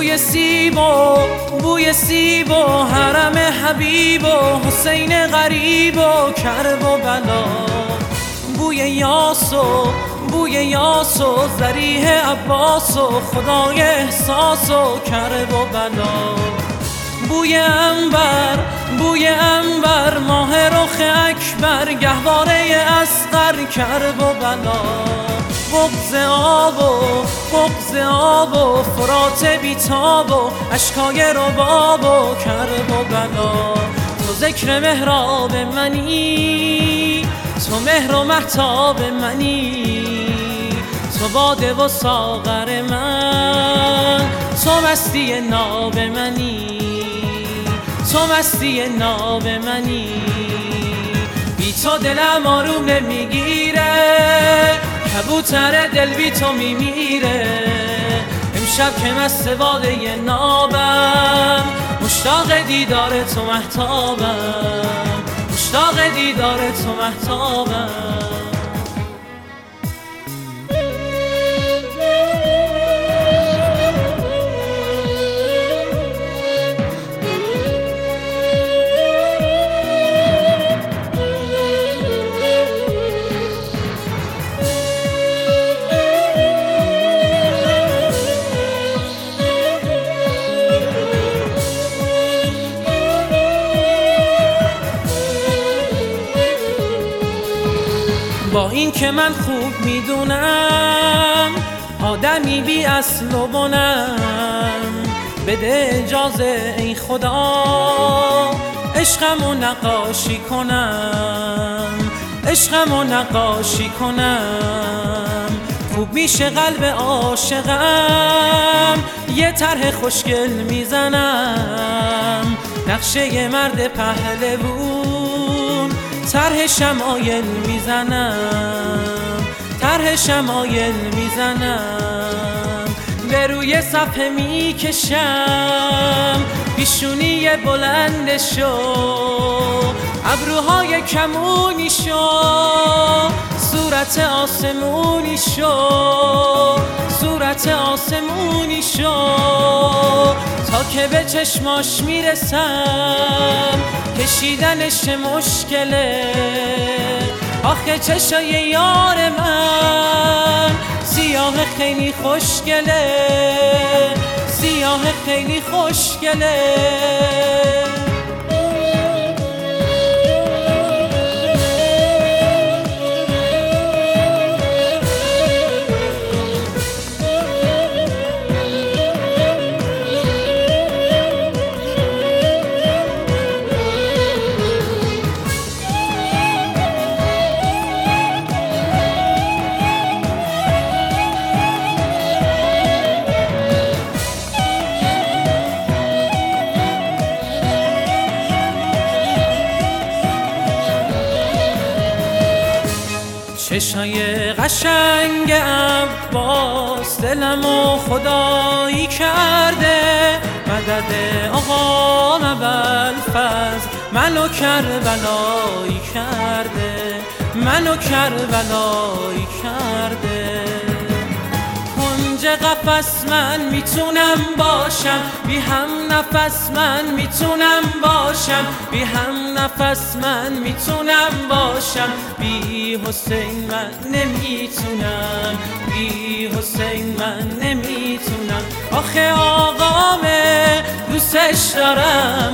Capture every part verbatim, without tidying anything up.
بوی سیب و بوی سیب و حرم حبیب و حسین غریب و کرب و بلا، بوی یاس و بوی یاس و ذریح عباس و خدای احساس و کرب و بلا، بوی عنبر بوی عنبر ماه رخ اکبر گهواره اصغر کرب و بلا، بغض آب و بغض آب و فرات بیتاب و اشکای رباب و کرب و بلا، تو ذکر محراب منی، تو مهر و مهتاب منی، تو باده و ساغر من، تو مستی ناب منی، تو مستی ناب منی، بی تو دلم آروم نمیگیره، کبوتر دل بی تو میمیره، امشب که مست باده نابم، مشتاق دیدار تو مهتابم، مشتاق دیدار تو مهتابم. با این که من خوب میدونم آدمی بی اصل و بنم، بده اجازه ای خدا عشقمو نقاشی کنم، عشقمو نقاشی کنم، خوب میشه قلب عاشقم، یه طرح خوشگل میزنم، نقشه مرد پهلوون طرح شمایل میزنم، طرح شمایل میزنم، به روی صفحه میکشم پیشونی بلندشو، ابروهای کمونی شو، صورت آسمونی شو، صورت آسمونی شو، تا که به چشماش میرسم کشیدنش مشکله، آخه چشای یار من سیاه خیلی خوشگله، سیاه خیلی خوشگله. چشای قشنگ عباس دلمو خدایی کرده، مدد آقا ابوالفضل منو کربلایی کرده، منو کربلایی کرده. کنج قفس من میتونم باشم، بی هم نفس من میتونم باشم، بی هم نفس من میتونم باشم، بی حسین من نمیتونم، بی حسین من نمیتونم. آخه آقامه دوستش دارم،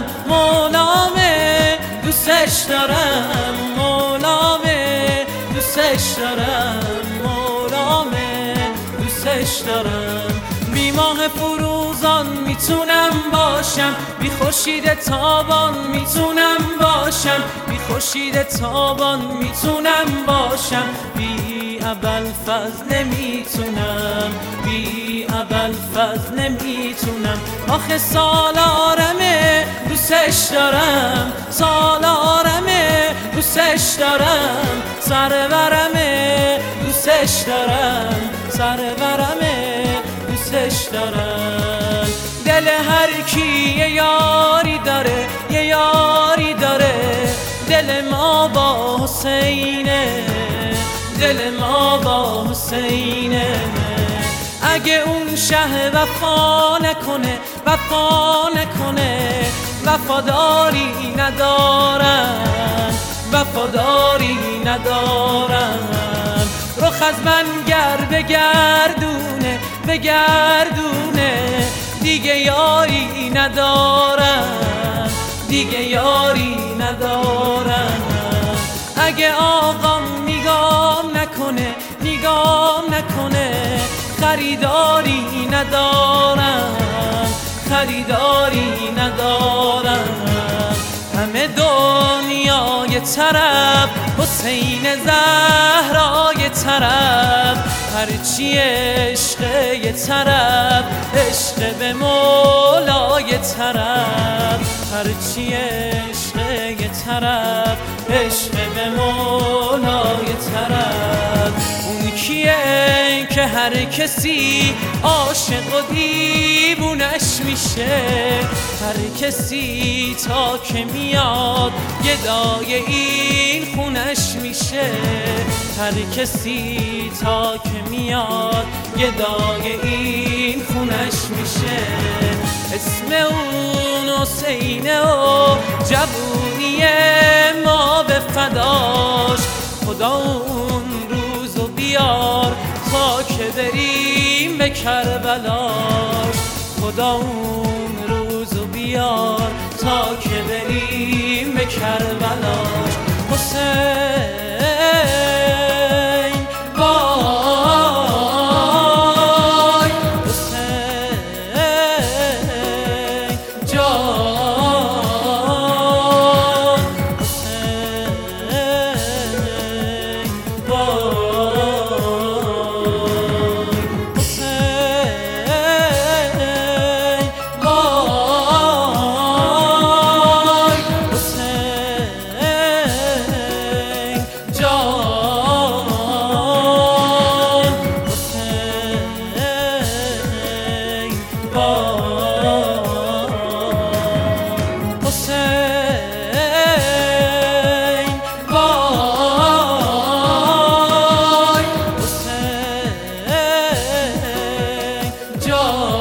مولامه دوستش دارم، مولامه دوستش دارم، مولامه دوستش دارم. بی ماه فروزان میتونم باشم، بی خورشید تابان میتونم باشم، بی خورشید تابان میتونم باشم، بی ابوالفضل نمیتونم، بی ابوالفضل نمیتونم. آخه سالارمه دوستش دارم، سالارمه دوستش دارم، سرورمه دوستش دارم، سرورمه دوستش دارم. دل هر کی یه یاری داره، یه یاری داره، دل ما با حسینه، دل ما با حسینه. اگه اون شه وفا نکنه وفا نکنه وفاداری ندارن وفاداری ندارن رخ از من گر بگردونه بگردونه دیگه یاری ندارن دیگه یاری ندارن اگه آقام نگام نکنه نگام نکنه خریداری ندارم خریداری ندارم همه دنیا یه طرف حسین زهرا یه طرف هرچی عشق یه طرف عشق به مولا یه طرف هرچی عشق یه طرف عشق به مولا یه طرف اون کیه که هر کسی عاشق و دیوونش میشه هر کسی تا که میاد گدای این خونش میشه هر کسی تا که میاد گدای این خونش میشه اسم اون حسینه و جوونی ما به فداش خدا اون روزو بیار تا که بریم به کربلاش خدا اون روزو بیار تا که بریم به کربلاش حسین وای حسین جان حسین وای حسین وای حسین جان حسین وای حسین وای حسین جان